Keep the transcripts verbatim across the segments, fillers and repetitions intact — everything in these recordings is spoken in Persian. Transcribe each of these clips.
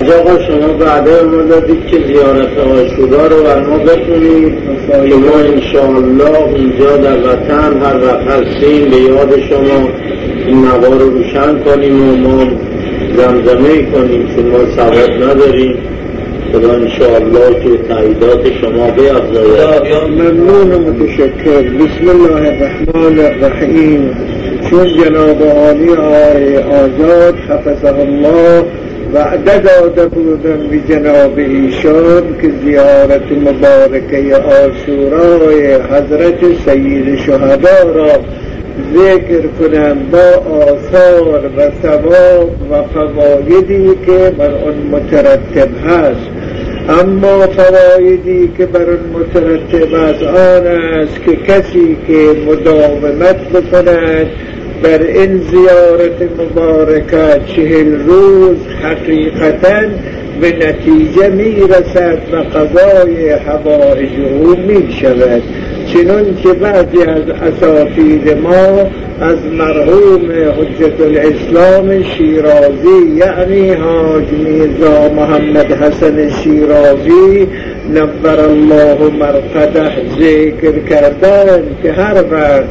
آقا شما بعد ما دادید که زیارت عاشورا رو بر ما بخونید که ما انشاءالله اینجا در وطن هر وقت هستیم به یاد شما این نوا رو روشن کنیم و ما زمزمه کنیم چون ما ثواب نداریم. خدا انشاءالله که تاییدات شما بیافزاید. ممنون و متشکر. بسم الله الرحمن الرحیم. چون جناب عالی آقای آزاد حفظه الله وعده داده بودن به جناب ایشان که زیارت مبارکه عاشورای حضرت سید شهدا را ذکر کنم با آثار و ثواب و فوایدی که بر آن مترتب هست. اما فوایدی که بر آن مترتب است آن است که کسی که مداومت بکند بر این زیارت مبارکه چهل روز حقیقتاً به نتیجه می رسد و قضای حوائج او می شود. چنان که بعضی از اساتید ما از مرحوم حجت الاسلام شیرازی یعنی حاج میرزا محمد حسن شیرازی نور الله مرقده ذکر کردن که هر وقت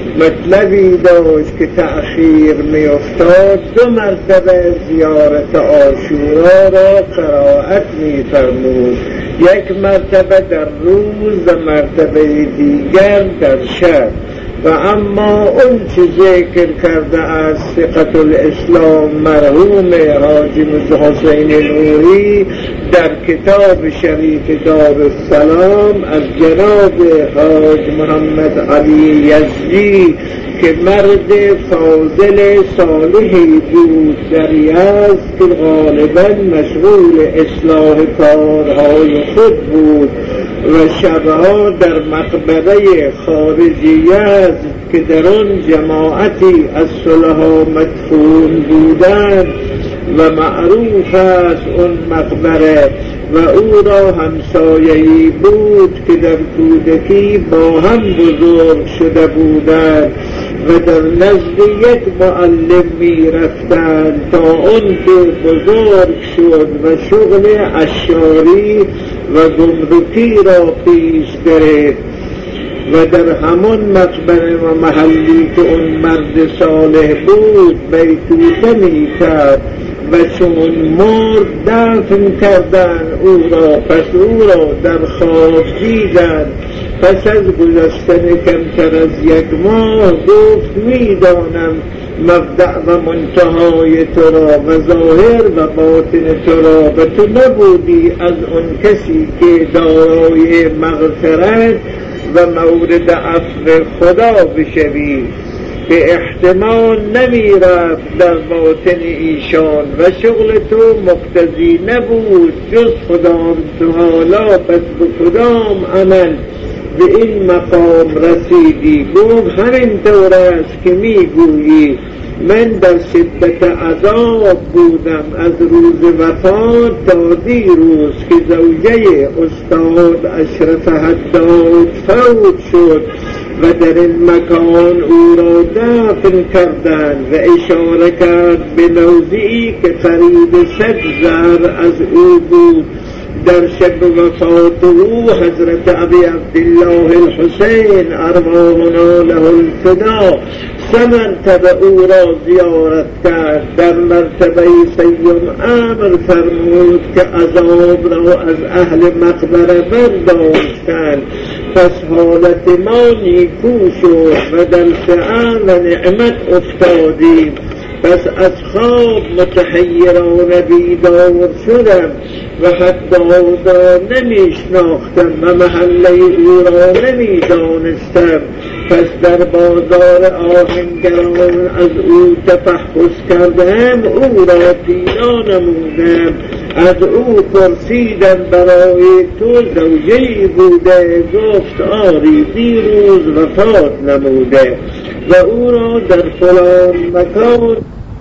مطلبی داشت که تأخیر می افتاد دو مرتبه زیارت عاشورا را قرائت می فرمود، یک مرتبه در روز و مرتبه دیگر در شب. و اما اون چه ذکر کرده از ثقة الاسلام مرحوم حاجی موسی حسین نوری در کتاب شریف دارالسلام از جناب حاج محمد علی یزدی که مرد فاضل صالحی بود در یزد که غالبا مشغول اصلاح کارهای خود بود و شبها در مقبره خارجی یزد که در آن جماعتی از صلحا مدفون بودند و معروف است اون مقبره و او را همسایه‌ای بود که در کودکی با هم بزرگ شده بودند و در نزد یک معلم می رفتند تا اون که بزرگ شد و شغل عشاری و گمرکی را پیش گرفت و در همان مقبره و محلی که اون مرد صالح بود بیتوته می کرد و چون مرد دفن کردن او را. پس او را در خواب دیدند. پس از گذشتن کمتر از یک ماه گفت میدانم مبدأ و منتهای تو را و ظاهر و باطن تو را و تو نبودی از اون کسی که دارای مغفرت و مورد عفو خدا بشوی که احتمال نمی رفت در باطن ایشان و شغل تو مقتضی نبود جز خدا تعالی. پس به کدام عمل به این مقام رسیدی؟ گفت همین طور است که می گویی من در شدت عذاب بودم از روز وفات تا دیروز که زوجه استاد اشرف حداد فوت شد و در این مکان او را دفن کردند و اشاره کرد به موضعی که قریب صد زر از او بود. در شب وفات او حضرت ابی عبدالله الحسین ارواحنا له الفدا سه مرتبه او را زیارت کرد. در مرتبه سیم امر فرمود که عذاب را از اهل مقبره برداشتند. پس حالت ما نیکو شد و در سعه و نعمت افتادیم. پس از خواب متحیرانه بیدار شدم و حتی او را نمیشناختم و محله او را نمیدانستم. پس در بازار آهنگران از او تفحص کردم، او را پیدا نمودم. از او پرسیدم برای تو زوجه‌ای بوده؟ گفت آری دیروز وفات نموده و او را در فلان مکان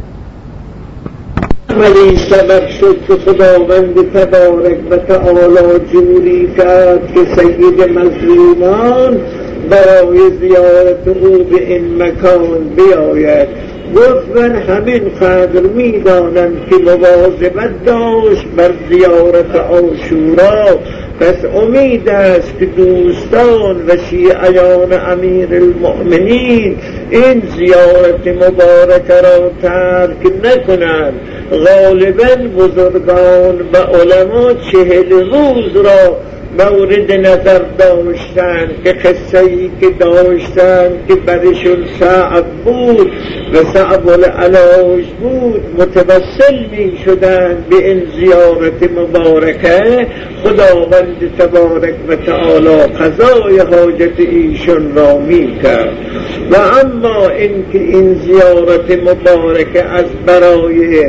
عملی سبب شد که خداوند تبارک و تعالی جوری کرد که سید مظلومان برای زیارت او به این مکان بیاید. گفت من همین قدر میدانم که مواظبت داشت بر زیارت عاشورا، پس امید است که دوستان و شیعیان امیر المؤمنین این زیارت مبارکه را ترک نکنند. غالبا بزرگان و علما چهل روز را مورد نظر داشتن که قصه‌ای که داشتن که برشون صعب بود و صعب العلاج بود متوسل می شدن به این زیارت مبارکه. خداوند تبارک و تعالی قضای حاجت ایشون را می کرد. و اما اینکه این زیارت مبارکه از برای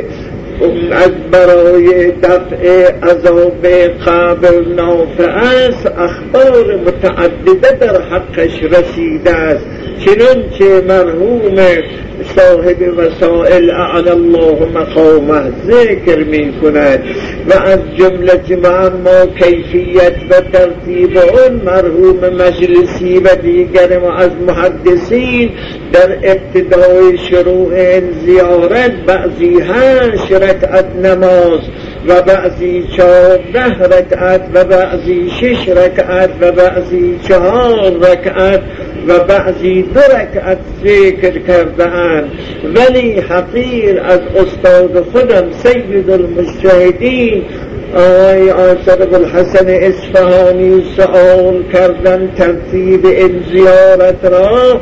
از برای دفع عذاب قبر نافع است، اخبار متعدده در حقش رسیده است، چنانچه مرحوم صاحب وسائل اعلی الله مقامه ذکر می کند و از جمله ما کیفیت و ترتیب اون مرحوم مجلسی و دیگر ما از محدثین در ابتدای شروع زیارت بعضی هشت رکعت نماز و بعضی چهارده رکعت و بعضی شش رکعت و بعضی چهار رکعت و بعضی دو رکعت ذکر کرده‌اند. ولی حقیر از استاد خودم سید المجتهدین آقای آصف الحسن اصفهانی سؤال کردن ترتیب این زیارت را،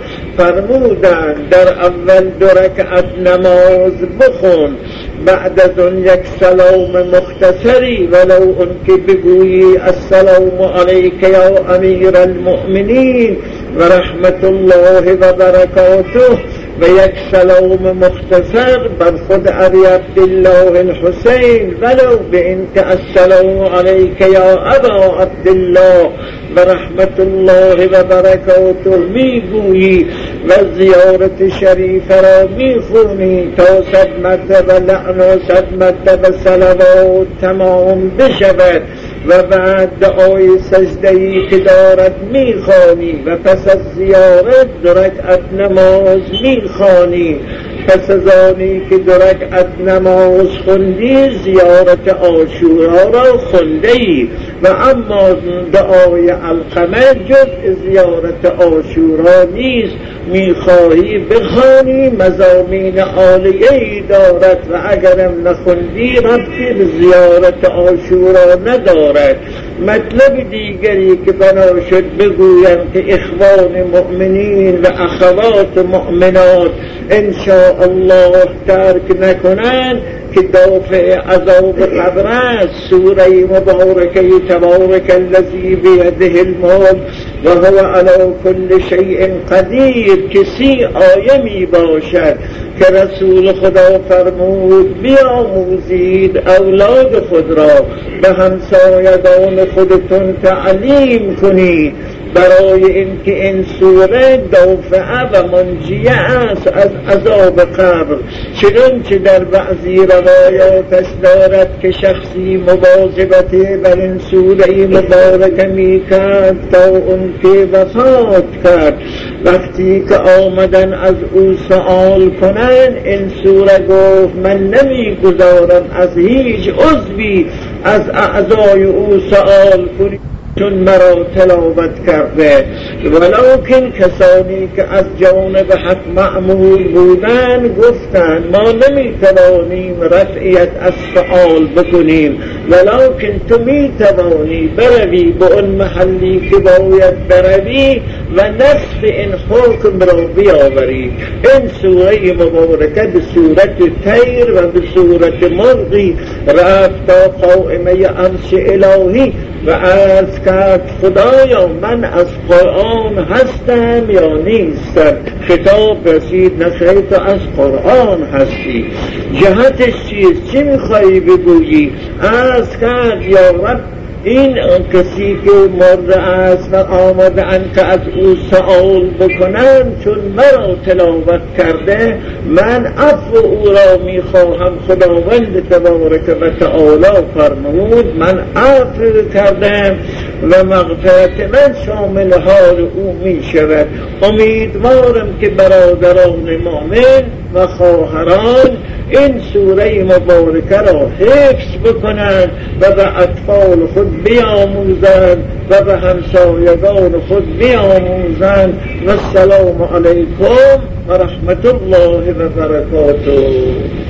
فرمودند در اول دو رکعت نماز بخون، بعد از اون یک سلام مختصری ولو اون که بگویی السلام علیک یا امیر المؤمنین و رحمت الله و برکاته و یک سلام مختصر بر خود ابی عبدالله الحسین ولو به این که السلام علیک یا ابا عبدالله و رحمت الله و برکاته میگویی و زیارت شریف را میخونی تا صد مرتبه لعن و صد مرتبه صلوات تمام بشود و بعد دعای سجدهی که دارد میخوانی و پس از زیارت دو رکعت نماز میخوانی. پس از آنی که دو رکعت نماز خوندی زیارت عاشورا را خوندی و اما دعای علقمه جز زیارت عاشورا نیست، میخواهی بخوانی مضامین عالیه‌ای دارد و اگرم نخوندی ربطی به زیارت عاشورا ندارد. مطلب دیگری که بنا شد بگویم که اخوان مؤمنین و اخوات مؤمنات انشاء الله ترک نکنند که دافع عذاب قبر است. سوره مبارکه تبارک الذی بیده الملک و هو علی کل شیء قدیر کسی آیه می باشد که رسول خدا فرمود بیاموزید اولاد خود را به همسایگان خودتون تعلیم کنید برای اینکه این سوره دافعه و منجیه است از عذاب قبر. چنانچه در بعضی روایاتش دارد که شخصی مواظبت بر این سوره مبارکه میکرد تا اون که وفات کرد. وقتی که آمدن از او سؤال کنن این سوره گفت من نمیگذارم از هیچ عضوی از اعضای او سؤال کنید چون مرا تلاوت کرده. ولکن کسانی که از جانب حق مأمور بودن گفتند ما نمیتوانیم رفعیت از سؤال بکنیم، ولکن تو میتوانی بروی به اون محلی که باید بروی و نصف این حکم را بیاوری. این سوره مبارکه به صورت طیر و به صورت مرغی رفت تا قائمه عرش الهی و عرض کرد خدایا من از قرآن هستم یا نیستم؟ خطاب رسید نخیر تو از قرآن هستی. جهتش چیست؟ چی میخوایی بگویی؟ عرض کرد یا رب این کسی که مرده است و آمده ان که از او سؤال بکنم چون مرا تلاوت کرده من عفو او را میخواهم. خداوند تبارک و تعالی فرمود من عفو کردم و مغفرت من شامل حال او می شود. امیدوارم که برادران مؤمن و خواهران این سوره مبارکه را حفظ بکنند و به اطفال خود بیاموزند و به همسایگان خود بیاموزند. و السلام علیکم و رحمت الله و برکاته.